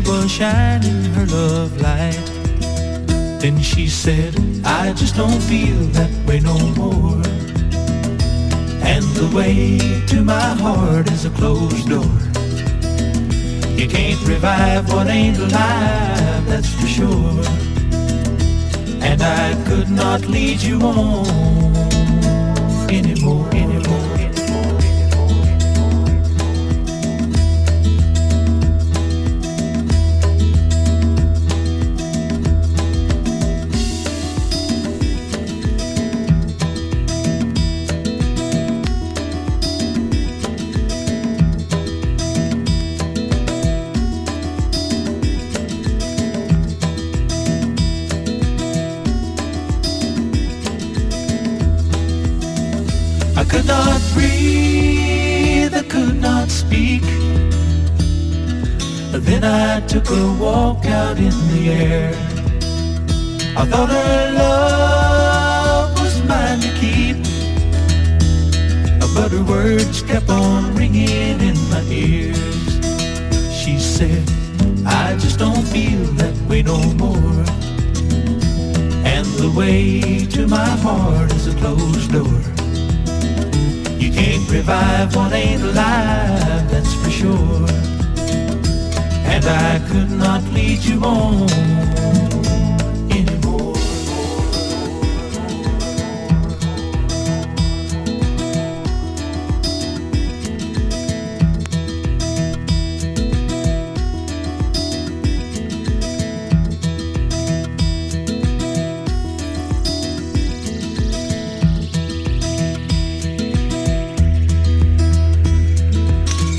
was shining her love light. Then she said, I just don't feel that way no more. And the way to my heart is a closed door. You can't revive what ain't alive, that's for sure. And I could not lead you on anymore. I could not breathe, I could not speak. Then I took a walk out in the air. I thought her love was mine to keep, but her words kept on ringing in my ears. She said, I just don't feel that way no more. And the way to my heart is a closed door. You can't revive what ain't alive, that's for sure. And I could not lead you on